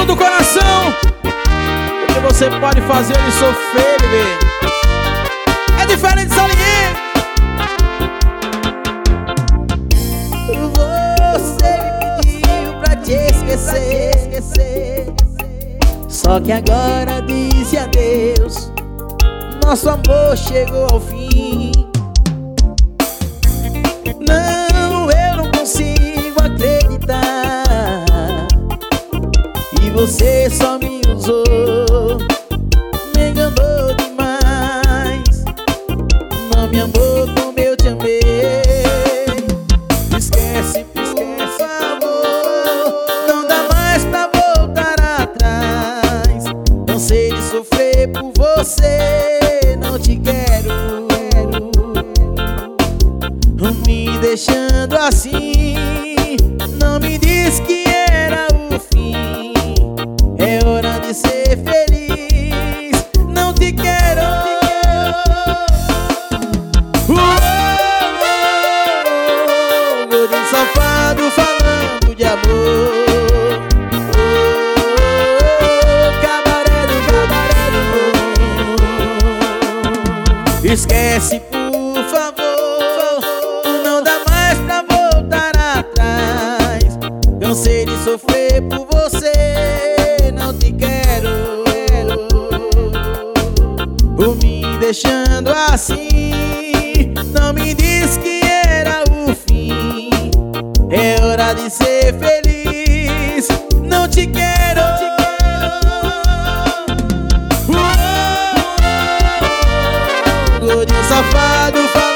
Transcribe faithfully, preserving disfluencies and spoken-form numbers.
fundo do coração, porque você pode fazer ele sofrer, bebê. É diferente, Salinha. Você me pediu pra te esquecer, esquecer. Só que agora disse adeus, nosso amor chegou ao fim. Não, eu não consigo acreditar. E você só me usou, me enganou demais. Não me amou como eu te amei. Esquece, esquece, por favor. Não dá mais pra voltar atrás. Cansei de sofrer por você, não te quero, me deixando assim. Não me diz que era o fim. É hora de ser feliz. Não te quero. Gordinho safado falando de amor. Oh, cabaré do cabaré do. Esquece, por favor. Cansei de sofrer por você, não te quero. Por me deixando assim. Não me diz que era o fim. É hora de ser feliz. Não te quero. Oh, gordinho safado.